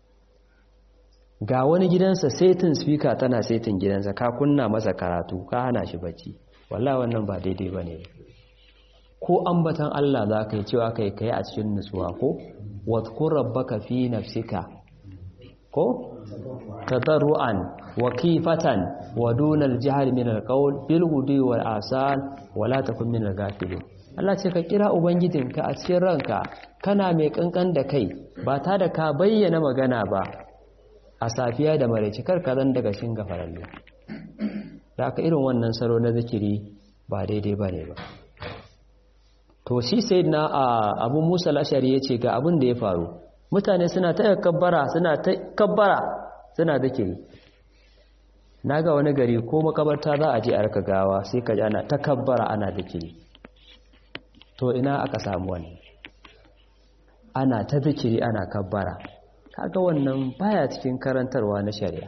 [SPEAKER 1] ga wani gidansa setin speaker tana setin gidansa ka kunna masa karatu ka hana shi bacci wallahi wannan ba daidai bane ko ambatan Allah zaka yi cewa kai kai a cikin nutsuwa ko wadhkur rabbaka fi nafsika ko tadarruan wa khifatan wa dunal jahri min alqawl bil ghudwi wal asal wala takun min al-ghafilin Allah ce ka kira ubangijinka a cikin ranka kana mai kankan da kai ba ta da ka bayyana magana ba a safiya da maraice karka zan daga shin gafarallu da aka irin wannan salo na zikiri ba daidai ba ne ba to shi sai na abu musa lashari ya ce ga abin da ya faru mutane suna ta kabbara suna ta kabbara suna zikiri na ga wani gari ko makabarta za a je a raka gawa sai ka ana ta kabbara ana zikiri to ina aka samu wani ana ta zikiri ana kabbara kaga wannan baya cikin karantarwa na shari'a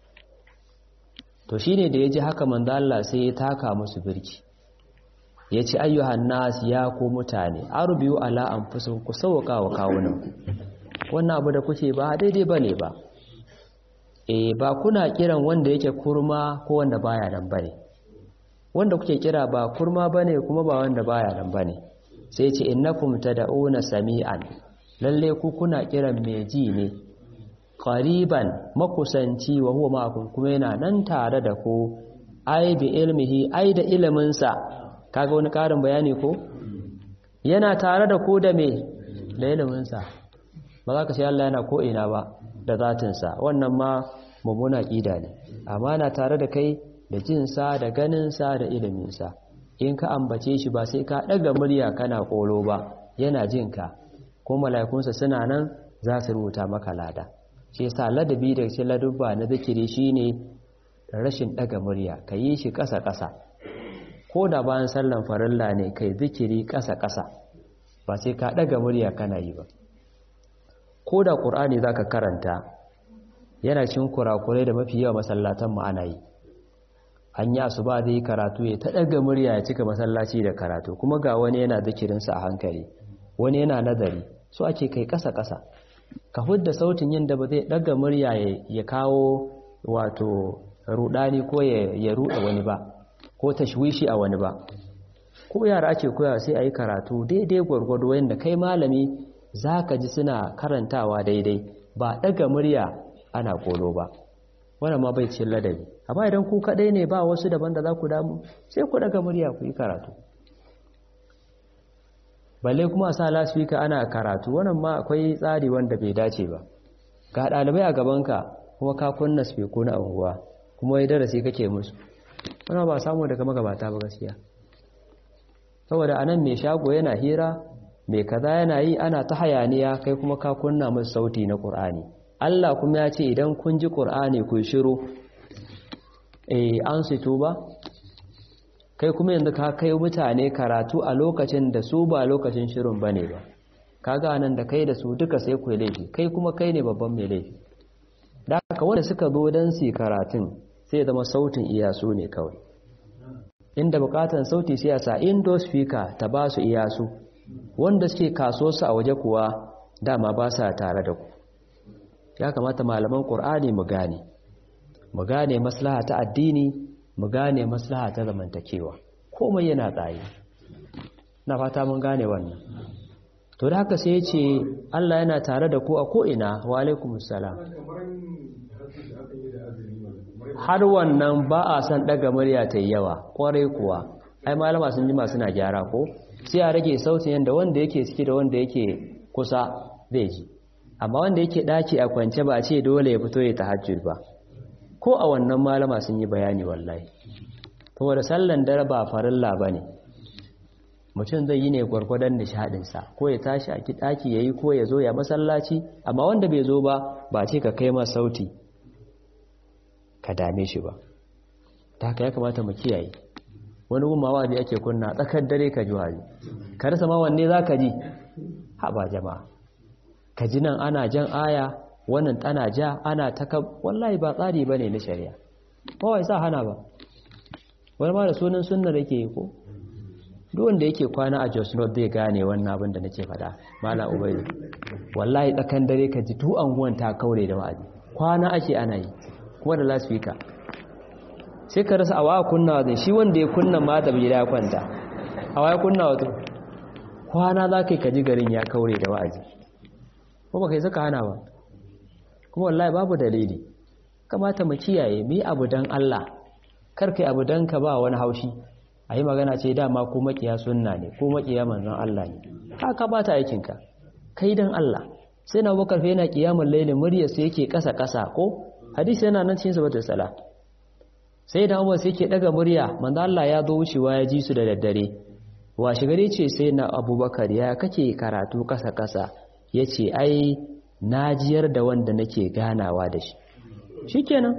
[SPEAKER 1] to shine da yaji haka manzo Allah sai ya taka musu birki yace ayyuhan nas ya ku mutane arbiu ala anfusikum ku sauka wa kawunan wannan abu da kuke ba daidai bane ba eh ba kuna kiran wanda yake kurma ko wanda baya nan bane wanda kuke kira ba kurma bane kuma ba wanda baya nan bane sai yace innakum tad'una sami'an lalle ku kuna kiran mai ji ne qariban makusanci wa huwa ma'akum kuma yana nan tare da ku ai bi ilmihi ai da ilimin sa kaga wani karin bayani ko yana tare da ku da me da ilimin sa ba za ka ce Allah yana ko ina ba da zatin sa wannan ma mummuna kida ne amma na tare da kai da jin sa da ganin sa da ilimin sa in ka ambace shi ba sai ka daga murya kana kolo ba yana jin ka ko mala'ikunsa suna nan za su rubuta maka lada shi yasa ladabi da shi ladubba na zikiri shine rashin daga murya ka yi shi ƙasa-ƙasa ko da bayan sallan farilla ne kai zikiri ƙasa-ƙasa ba sai ka daga murya kana yi ba ko da ƙur'ani zaka karanta yana cin kurakurai da mafi yawa masallatan mu ana yi an yi asuba zai yi karatu ya ta daga murya ya cika masallaci da karatu kuma ga wani yana zikirinsa a hankali wani yana nazari so ake kai kasa kasa ka hudda sautin yin da ba zai daga murya ya kawo wato rudani ko ya ruda wani ba ko tashwishi a wani ba ko yara ake koya sai a yi karatu daidai gwargwado yadda kai malami za ka ji suna karantawa daidai ba daga murya ana kolo ba wannan ma bai cin ladabi amma idan ku kadai ne ba wasu daban da za ku damu sai ku daga murya ku yi karatu balle kuma a sa lasfika ana karatu wannan ma akwai tsari wanda bai dace ba ga ɗalibai a gabanka kuma ka kunna spiko na unguwa kuma ya darasi kake musu wannan ba samu daga magabata ba gaskiya saboda anan mai shago yana hira mai kaza yana yi ana ta hayaniya kai kuma ka kunna musu sauti na Qur'ani Allah kuma ya ce idan kun ji Qur'ani ku shiru eh an sito ba kai kuma yanzu ka kai mutane karatu a lokacin da su ba lokacin shirin bane ba kaga nan da kai da su duka sai ku laifi kai kuma kai ne babban mai laifi da haka wanda suka zo dan su karatun sai zama sautin iyasu ne kawai inda bukatan sauti sai ya sa indoor speaker ta ba su iyasu wanda suke kaso su a waje kuwa dama ba sa tare da ku ya kamata malaman Qur'ani mu gane mu gane maslaha ta addini mu gane maslaha ta zamantakewa komai yana tsaye na fata mun gane wannan to da haka sai ya ce Allah yana tare da ku a ko'ina wa alaikumus salam har wannan ba a san daga murya ta yawa kwarai kuwa ai malama sun jima suna gyara ko sai a rage sautin yanda wanda yake ciki da wanda yake kusa zai ji amma wanda yake daki a kwance ba a ce dole ya fito ya tahajjud ba ko a wannan malama sun yi bayani wallahi saboda sallan dare ba farilla bane mutum zai yi ne gwargwadon nishadin sa ko ya tashi a daki yayi ko ya zo ya masallaci amma wanda bai zo ba ba ce ka kai masa sauti ka dame shi ba ta haka ya kamata mu kiyaye wani gumawa bi ake kunna tsakar dare ka ji wani ka rasa ma wanne zaka ji ha ba jama'a ka ji nan ana jan aya wannan tana ja ana ta wallahi ba tsari bane na shari'a ba wai sa hana ba wani ma da sunan sunnar yake yi ko duk wanda yake kwana a Jos North zai gane wannan abin da nake faɗa malam Ubaidu wallahi tsakan dare ka ji tu anguwan ta kaure da wa'azi kwana ake ana yi kuma da lasfika sai ka rasa awa kunna wa shi wanda ya kunna ma da bai da kwanta awa ya kunna wa kwana za ka yi ka ji garin ya kaure da wa'azi ko ba kai saka hana ba kuma wallahi babu dalili kamata mu kiyaye mi abu dan Allah kar kai abu dan ka ba wani haushi ayi magana ce dama ko makiya sunna ne ko makiya manzon Allah ne haka ba ta aikin ka kai dan Allah sai na Abubakar fa yana kiyamul layl muryar sa yake kasa kasa ko hadisi yana nan cikin sabatul sala sai da Umar sai yake daga murya manzon Allah ya zo wucewa ya ji su da daddare washe gare ce sai na Abubakar ya kake karatu kasa kasa yace ai najiyar da wanda nake ganawa da shi shikenan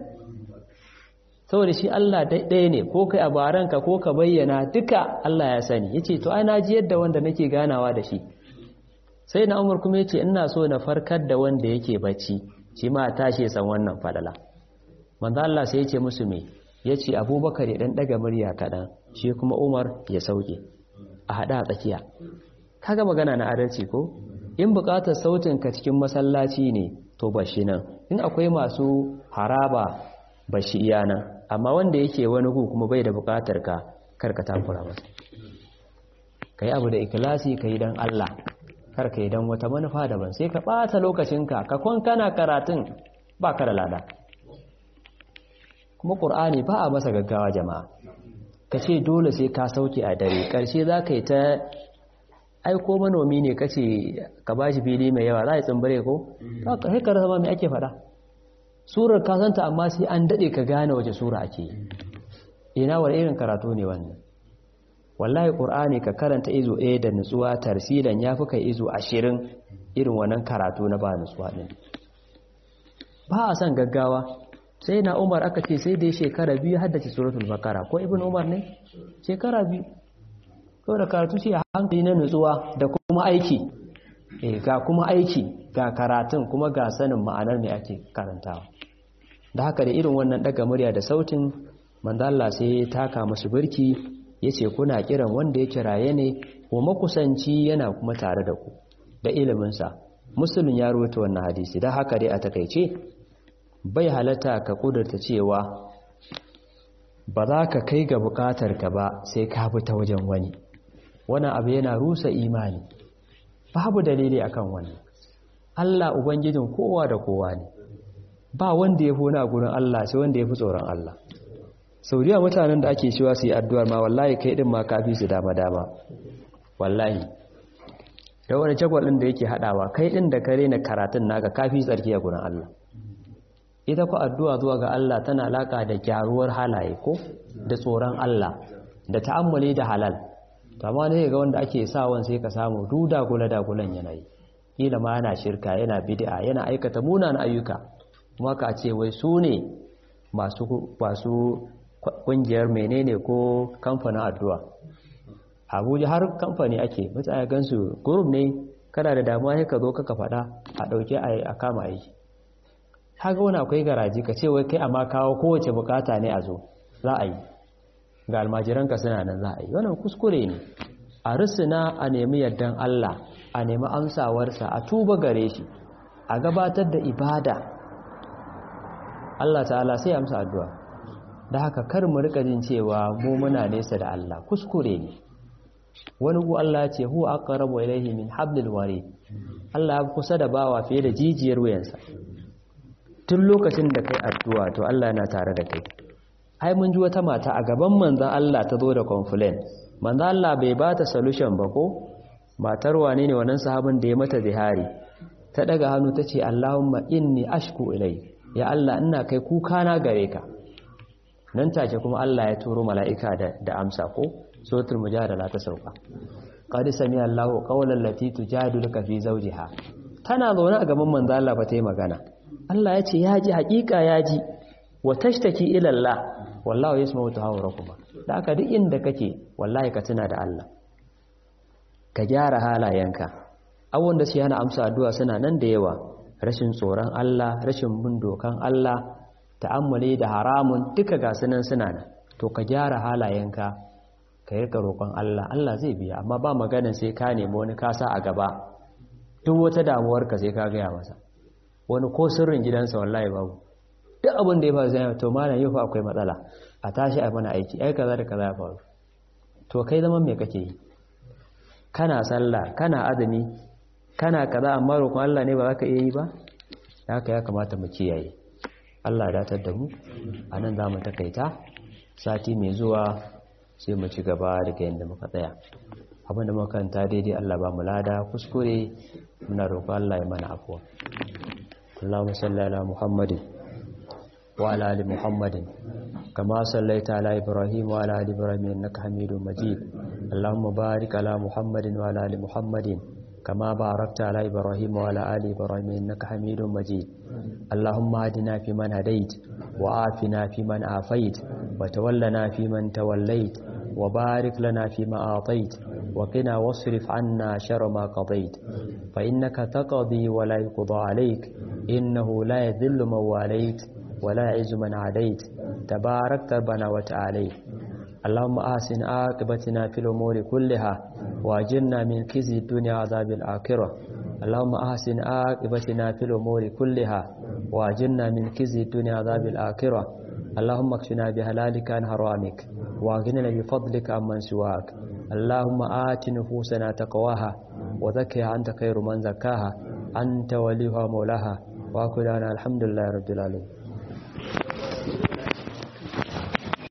[SPEAKER 1] saboda shi Allah ɗaya ne ko kai a baranka ko ka bayyana duka Allah ya sani yace to ai najiyar da wanda nake ganawa da shi sai na Umar kuma yace ina so na farkar da wanda yake bacci shi ma tashi san wannan fadala manzo Allah sai yace musu me yace Abubakar ya dan daga murya kadan shi kuma Umar ya sauke a hada a tsakiya kaga magana na adalci ko in bukatar sautin ka cikin masallaci ne to bashi nan in akwai masu haraba bashi iyana amma wanda yake wani gu kuma bai da bukatar ka karka takura masa kai abu da ikhlasi kai dan Allah karka yi dan wata manufa daban sai ka bata lokacinka ka kon kana karatun ba ka da lada kuma Qur'ani ba a masa gaggawa jama'a kace dole sai ka sauke a dare karshe zaka yi ta ai ko manomi ne kace ka bashi fili mai yawa za ya tsimbare ko sai ka rasa ma me ake faɗa surar ka santa amma sai an dade ka gane wace sura ake yi ina wani irin karatu ne wannan wallahi Qur'ani ka karanta izo ɗaya da nutsuwa tarsilan yafi kai izo ashirin irin wannan karatu na ba nutsuwa din ba a san gaggawa sai na Umar aka ce sai dai shekara biyu haddace suratul Baqara ko Ibn Umar ne shekara biyu ko da karatu shi hankali na nutsuwa da kuma aiki eh ga kuma aiki ga karatun kuma ga sanin ma'anar me ake karantawa da haka da irin wannan daga murya da sautin manzo Allah sai ya taka musu birki yace kuna kiran wanda yake raye ne wa makusanci yana kuma tare da ku da ilimin sa Muslim ya rawaito wannan hadisi dan haka dai a takeice bai halatta ka kudurta cewa ba za ka kai ga bukatar ka ba sai ka bi ta wajen wani wannan abu yana rusa imani babu dalili akan wannan Allah ubangijin kowa da kowa ne ba wanda ya fi na gurin Allah sai wanda ya fi tsoron Allah sauriya mutanen da ake cewa su yi addu'ar ma wallahi kai din ma kafi su dama dama wallahi da wani jagwal din da yake hadawa kai din da kare na karatun naka kafi tsarki a gurin Allah ita ku addu'a zuwa ga Allah tana alaka da gyaruwar halaye ko da tsoron Allah da ta'ammuli da halal amma ne ga wanda ake sawan sai ka samu duda gula da gulan yanayi kila ma yana shirka yana bid'a yana aikata munanan ayyuka kuma ka ce wai su ne masu masu kungiyar menene ko kamfanin addu'a Abuja har kamfani ake mutane gansu group ne kana da damuwa sai ka zo ka faɗa a dauke a kama aiki kaga wani akwai garaji ka ce wai kai amma kawo kowace bukata ne a zo za a yi ga almajiranka suna nan za a yi wannan kuskure ne a rusuna a nemi yardan Allah a nemi amsawarsa a tuba gare shi a gabatar da ibada Allah ta'ala sai amsa addu'a da haka kar mu rika jin cewa mu muna nesa da Allah kuskure ne wani ku Allah ce huwa aqrabu ilayhi min hablil warid Allah ya kusa da bawa fiye da jijiyar wuyansa tun lokacin da kai addu'a to Allah yana tare da kai ai mun ji wata mata a gaban manzon Allah ta zo da complaint manzon Allah bai ba ta solution ba ko matar wane ne wannan sahabin da ya mata zihari ta daga hannu tace Allahumma inni ashku ilai ya Allah ina kai kuka na gare ka nan take kuma Allah ya turo mala'ika da, da amsa ko suratul mujadala ta sauka qad sami'a Allahu qawlan lati tujadiluka fi zawjiha tana zaune a gaban manzon Allah ba ta yi magana Allah ya ce ya ji hakika ya ji wa tashtaki ila Allah wallahu yasma'u tahawurakuma da aka duk inda kake wallahi ka tuna da Allah ka gyara halayenka abun da shi yana amsa addu'a suna nan da yawa rashin tsoron Allah rashin bin dokan Allah ta'ammuli da haramun duka ga sunan suna nan to ka gyara halayenka ka yi roƙon Allah Allah zai biya amma ba maganin sai ka nemi wani kasa a gaba duk wata damuwarka sai ka gaya masa wani ko sirrin gidansa wallahi babu duk abin da ya faru zai to malam yau fa akwai matsala a tashi a mana aiki ai kaza da kaza ya faru to kai zaman me kake yi kana sallah kana azumi kana kaza amma roƙon Allah ne ba za ka iya yi ba haka ya kamata mu kiyaye Allah ya datar da mu anan za mu takaita sati mai zuwa sai mu ci gaba daga yanda muka tsaya abinda muka kanta daidai Allah ba mu lada kuskure muna roƙon Allah ya mana afwa Allahumma salli ala Muhammadin wa ala ali Muhammadin kama sallaita ala Ibrahim wa ala ali Ibrahim innaka Hamidum Majid Allahumma barik ala Muhammadin wa ala ali Muhammadin كما باركت على إبراهيم وعلى آل إبراهيم إنك حميد مجيد اللهم اهدنا فيمن هديت وعافنا فيمن عافيت وتولنا فيمن توليت وبارك لنا فيما أعطيت وقنا واصرف عنا شر ما قضيت فإنك تقضي ولا يقضى عليك إنه لا يذل من واليت ولا يعز من عاديت تباركت ربنا وتعاليت اللهم أحسن عاقبتنا في الأمور كلها وأجرنا من خزي الدنيا وعذاب الآخرة اللهم أحسن عاقبتنا في الأمور كلها وأجرنا من خزي الدنيا وعذاب الآخرة اللهم اكفنا بحلالك عن حرامك واغننا بفضلك عمن سواك اللهم آت نفوسنا تقواها وزكها أنت خير من زكاها أنت وليها مولاها وأكلنا الحمد لله رب العالمين